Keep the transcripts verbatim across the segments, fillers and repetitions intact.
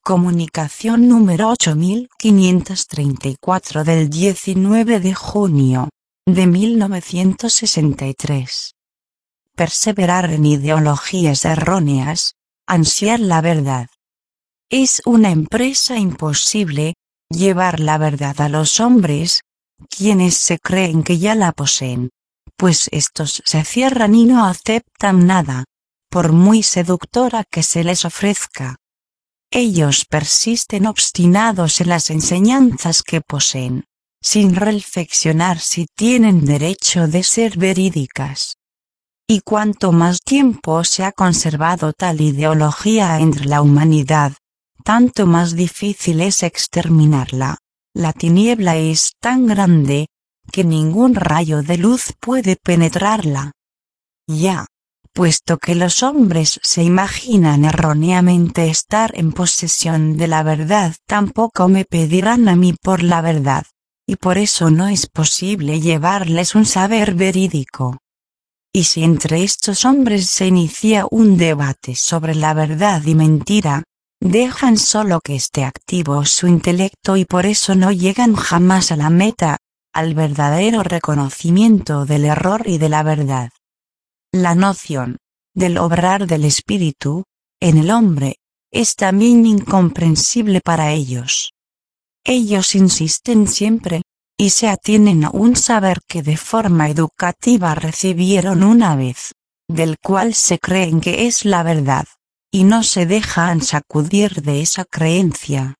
Comunicación número ocho mil quinientos treinta y cuatro del diecinueve de junio de mil novecientos sesenta y tres. Perseverar en ideologías erróneas, ansiar la verdad. Es una empresa imposible, llevar la verdad a los hombres, quienes se creen que ya la poseen, pues estos se cierran y no aceptan nada, por muy seductora que se les ofrezca. Ellos persisten obstinados en las enseñanzas que poseen, sin reflexionar si tienen derecho de ser verídicas. Y cuanto más tiempo se ha conservado tal ideología entre la humanidad, tanto más difícil es exterminarla. La tiniebla es tan grande, que ningún rayo de luz puede penetrarla. Ya, puesto que los hombres se imaginan erróneamente estar en posesión de la verdad, tampoco me pedirán a mí por la verdad, y por eso no es posible llevarles un saber verídico. Y si entre estos hombres se inicia un debate sobre la verdad y mentira, dejan solo que esté activo su intelecto y por eso no llegan jamás a la meta, al verdadero reconocimiento del error y de la verdad. La noción del obrar del espíritu en el hombre es también incomprensible para ellos. Ellos insisten siempre, y se atienen a un saber que de forma educativa recibieron una vez, del cual se creen que es la verdad, y no se dejan sacudir de esa creencia.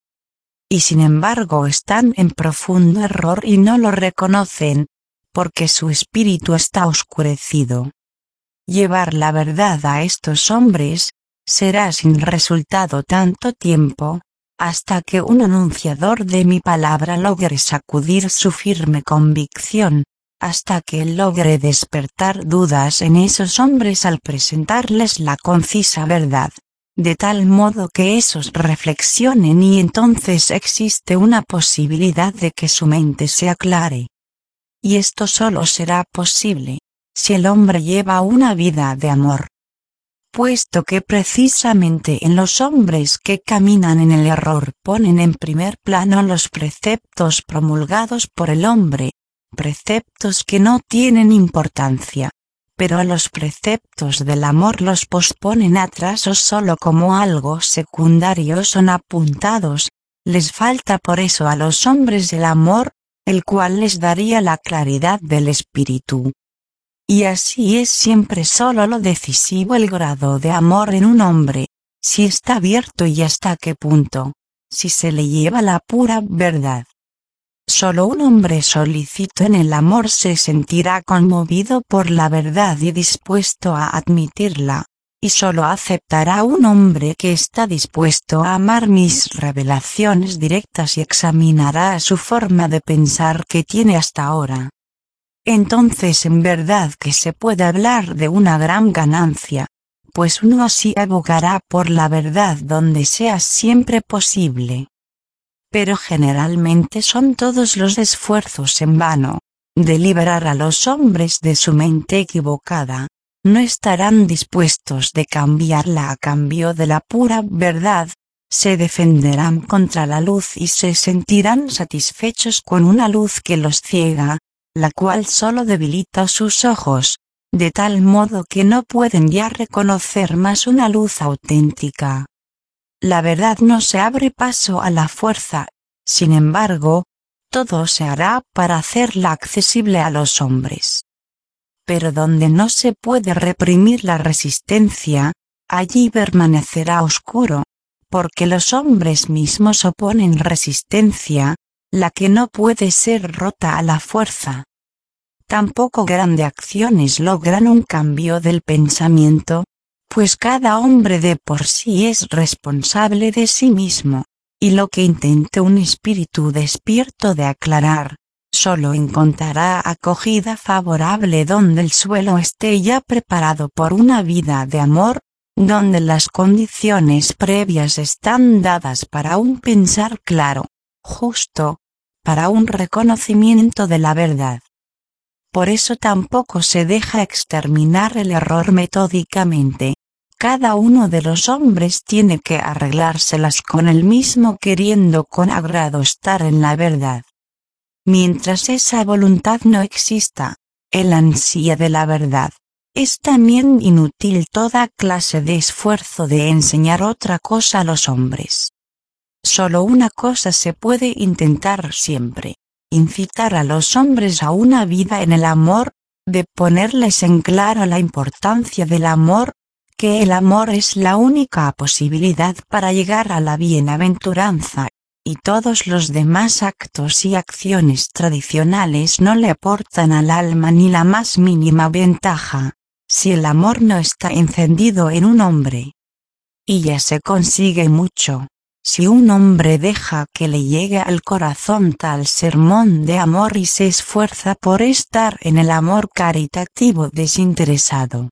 Y sin embargo están en profundo error y no lo reconocen, porque su espíritu está oscurecido. Llevar la verdad a estos hombres será sin resultado tanto tiempo, hasta que un anunciador de mi palabra logre sacudir su firme convicción, hasta que logre despertar dudas en esos hombres al presentarles la concisa verdad, de tal modo que esos reflexionen y entonces existe una posibilidad de que su mente se aclare. Y esto solo será posible si el hombre lleva una vida de amor. Puesto que precisamente en los hombres que caminan en el error ponen en primer plano los preceptos promulgados por el hombre, preceptos que no tienen importancia, pero a los preceptos del amor los posponen atrás o solo como algo secundario son apuntados, les falta por eso a los hombres el amor, el cual les daría la claridad del espíritu. Y así es siempre solo lo decisivo el grado de amor en un hombre, si está abierto y hasta qué punto, si se le lleva la pura verdad. Solo un hombre solícito en el amor se sentirá conmovido por la verdad y dispuesto a admitirla, y solo aceptará un hombre que está dispuesto a amar mis revelaciones directas y examinará su forma de pensar que tiene hasta ahora. Entonces en verdad que se puede hablar de una gran ganancia, pues uno así abogará por la verdad donde sea siempre posible. Pero generalmente son todos los esfuerzos en vano, de liberar a los hombres de su mente equivocada, no estarán dispuestos de cambiarla a cambio de la pura verdad, se defenderán contra la luz y se sentirán satisfechos con una luz que los ciega, la cual solo debilita sus ojos, de tal modo que no pueden ya reconocer más una luz auténtica. La verdad no se abre paso a la fuerza, sin embargo, todo se hará para hacerla accesible a los hombres. Pero donde no se puede reprimir la resistencia, allí permanecerá oscuro, porque los hombres mismos oponen resistencia, la que no puede ser rota a la fuerza. Tampoco grandes acciones logran un cambio del pensamiento, pues cada hombre de por sí es responsable de sí mismo, y lo que intente un espíritu despierto de aclarar, solo encontrará acogida favorable donde el suelo esté ya preparado por una vida de amor, donde las condiciones previas están dadas para un pensar claro, justo, para un reconocimiento de la verdad. Por eso tampoco se deja exterminar el error metódicamente, cada uno de los hombres tiene que arreglárselas con el mismo queriendo con agrado estar en la verdad. Mientras esa voluntad no exista, el ansia de la verdad, es también inútil toda clase de esfuerzo de enseñar otra cosa a los hombres. Solo una cosa se puede intentar siempre: incitar a los hombres a una vida en el amor, de ponerles en claro la importancia del amor, que el amor es la única posibilidad para llegar a la bienaventuranza, y todos los demás actos y acciones tradicionales no le aportan al alma ni la más mínima ventaja, si el amor no está encendido en un hombre. Y ya se consigue mucho, si un hombre deja que le llegue al corazón tal sermón de amor y se esfuerza por estar en el amor caritativo desinteresado.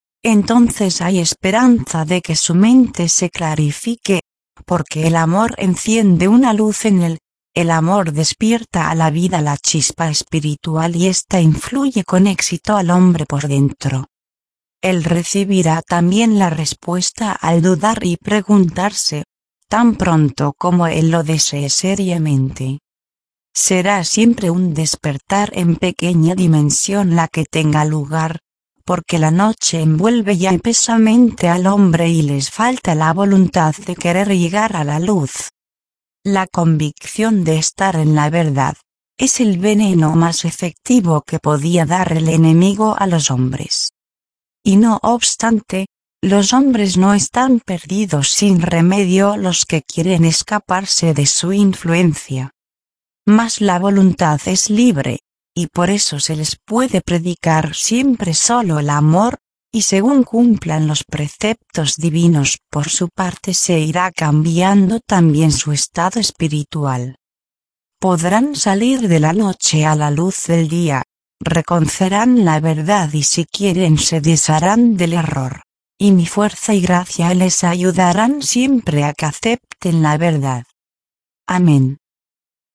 Entonces hay esperanza de que su mente se clarifique, porque el amor enciende una luz en él, el amor despierta a la vida la chispa espiritual y ésta influye con éxito al hombre por dentro. Él recibirá también la respuesta al dudar y preguntarse, tan pronto como él lo desee seriamente. Será siempre un despertar en pequeña dimensión la que tenga lugar, porque la noche envuelve ya espesamente al hombre y les falta la voluntad de querer llegar a la luz. La convicción de estar en la verdad es el veneno más efectivo que podía dar el enemigo a los hombres. Y no obstante, los hombres no están perdidos sin remedio los que quieren escaparse de su influencia. Mas la voluntad es libre, y por eso se les puede predicar siempre solo el amor, y según cumplan los preceptos divinos por su parte se irá cambiando también su estado espiritual. Podrán salir de la noche a la luz del día, reconocerán la verdad y si quieren se desharán del error, y mi fuerza y gracia les ayudarán siempre a que acepten la verdad. Amén.